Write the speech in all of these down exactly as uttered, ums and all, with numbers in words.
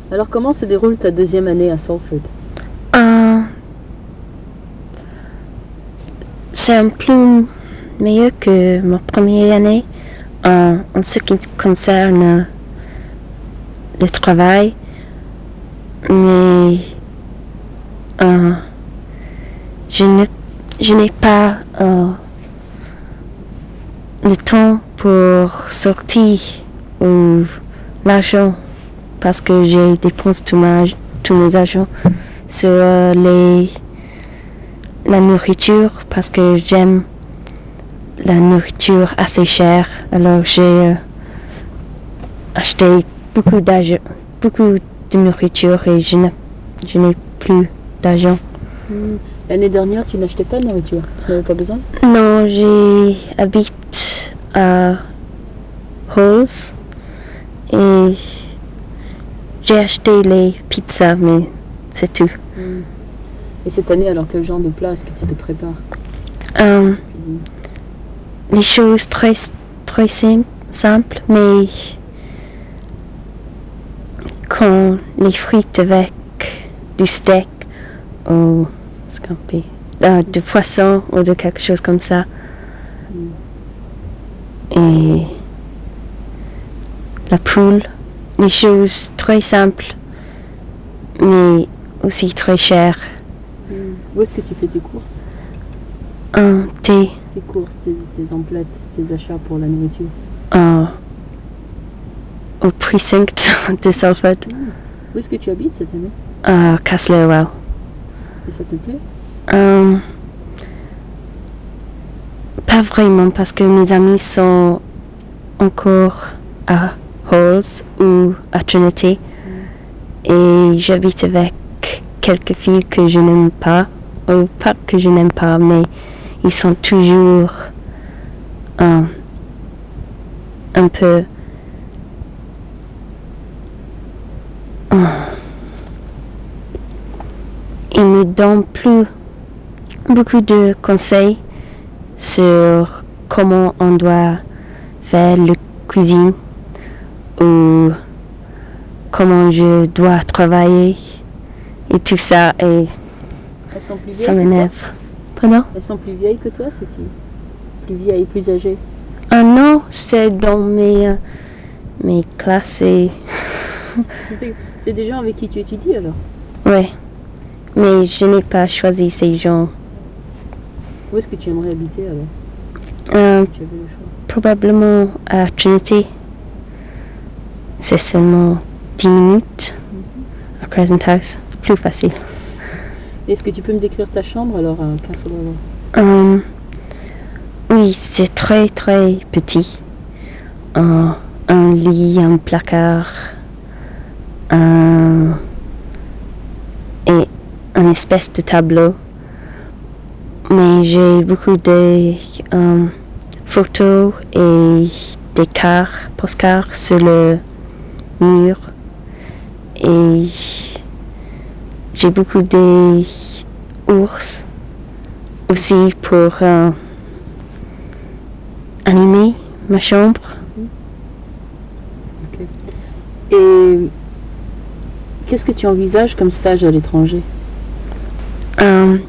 Alors comment se déroule ta deuxième année à Salford? Euh, c'est un peu mieux que ma première année euh, en ce qui concerne le travail, mais euh, je ne je n'ai pas euh, le temps pour sortir ou l'argent parce que j'ai dépensé tout ma, tous mes argent sur euh, les la nourriture parce que j'aime la nourriture assez chère, alors j'ai euh, acheté beaucoup d'argent, beaucoup de nourriture et je n'ai je n'ai plus d'argent. Hmm. L'année dernière, tu n'achetais pas de nourriture, tu n'avais pas besoin? Non, j'habite à Halls et j'ai acheté les pizzas, mais c'est tout. Hmm. Et cette année, alors quel genre de plat est-ce que tu te prépares? Euh, les choses très très sim simples, mais quand les frites avec du steak ou scampi, euh, de poisson ou de quelque chose comme ça. Mm. Et la poule, les choses très simples, mais aussi très chères. Mm. Où est-ce que tu fais tes courses? Un thé. Tes courses, tes, tes emplettes, tes achats pour la nourriture? Euh, au precinct de Salford. Mm. Où est-ce que tu habites cette année? À Castlewell. Et ça te plaît? Euh, pas vraiment parce que mes amis sont encore à Halls ou à Trinity mm. et j'habite avec quelques filles que je n'aime pas, ou pas que je n'aime pas, mais ils sont toujours euh, un peu euh, ils me donnent plus beaucoup de conseils sur comment on doit faire la cuisine ou comment je dois travailler et tout ça, et elles sont plus vieilles ça m'énerve. Pardon? Elles sont plus vieilles que toi, ces filles? Plus vieilles, plus âgées? Ah non, c'est dans mes, euh, mes classes et... C'est des gens avec qui tu étudies alors? Ouais, mais je n'ai pas choisi ces gens. Où est-ce que tu aimerais habiter alors? Euh, tu avais le choix. Probablement à Trinity. C'est seulement dix minutes mm-hmm. à Crescent House. Plus facile. Est-ce que tu peux me décrire ta chambre alors à Castle Rock? euh, Oui, c'est très très petit. Euh, un lit, un placard, un, et une espèce de tableau. Mais j'ai beaucoup de euh, photos et des cartes, postcards sur le mur. Et j'ai beaucoup d'ours aussi pour euh, animer ma chambre. Okay. Et qu'est-ce que tu envisages comme stage à l'étranger? euh,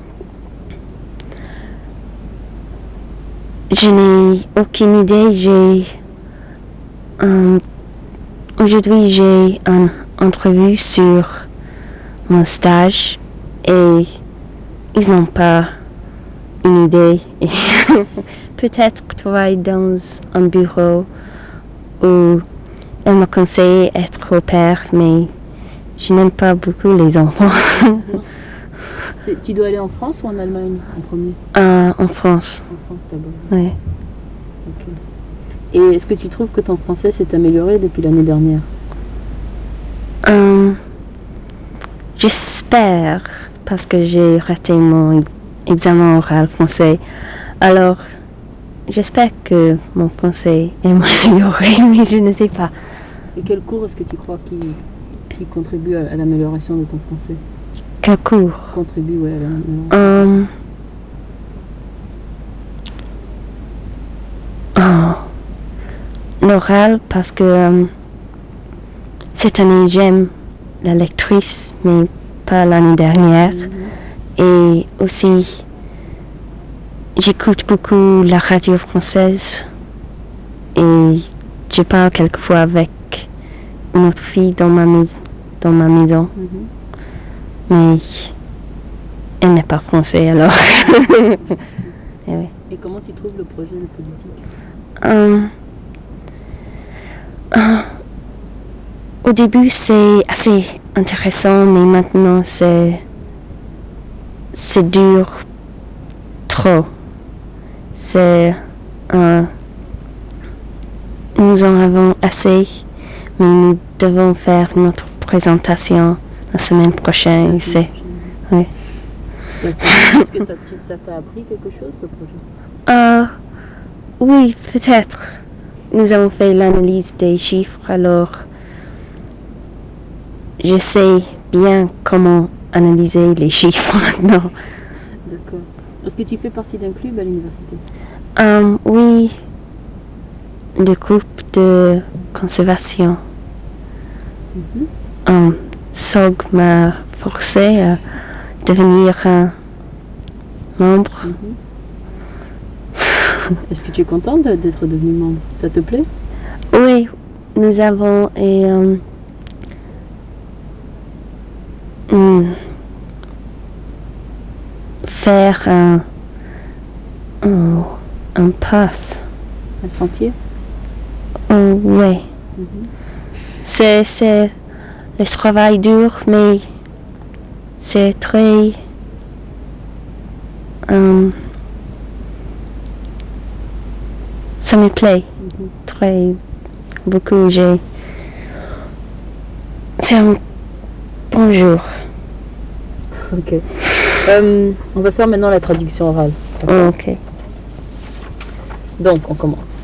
Je n'ai aucune idée. J'ai euh, aujourd'hui j'ai une entrevue sur mon stage et ils n'ont pas une idée. Peut-être travailler dans un bureau où elle m'a conseillé d'être au père, mais je n'aime pas beaucoup les enfants. Tu dois aller en France ou en Allemagne en premier? euh, En France. En France d'abord. Oui. Okay. Et est-ce que tu trouves que ton français s'est amélioré depuis l'année dernière? Euh, J'espère, parce que j'ai raté mon examen oral français. Alors, j'espère que mon français est amélioré, mais je ne sais pas. Et quel cours est-ce que tu crois qui, qui contribue à, à l'amélioration de ton français? Quel cours? Contribue, ouais, à l'amélioration. Euh, oh, l'oral, parce que euh, cette année j'aime la lectrice, mais pas l'année dernière. Mm-hmm. Et aussi, j'écoute beaucoup la radio française et je parle quelquefois avec une autre fille dans ma, mais- dans ma maison. Mm-hmm. Mais elle n'est pas française alors. Et, oui. Et comment tu trouves le projet de politique? euh, euh, Au début c'est assez intéressant, mais maintenant c'est c'est dur trop. C'est euh, nous en avons assez, mais nous devons faire notre présentation la semaine prochaine. La c'est oui. Est-ce que ça, ça t'a appris quelque chose, ce projet? Euh, oui, peut-être. Nous avons fait l'analyse des chiffres, alors je sais bien comment analyser les chiffres maintenant. D'accord. Est-ce que tu fais partie d'un club à l'université? Um, oui, le groupe de conservation. Mm-hmm. um, S O G m'a forcé à devenir un membre. Mm-hmm. Est-ce que tu es contente d'être devenue membre? Ça te plaît? Oui, nous avons et, um, um, faire un, un, un path. Un sentier? Oh, oui. Mm-hmm. C'est, c'est le travail dur, mais c'est très... Um, ça me plaît. Mm-hmm. Très beaucoup. J'ai... C'est un bon jour. Ok. Euh, on va faire maintenant la traduction orale. Oh, ok. Donc, on commence.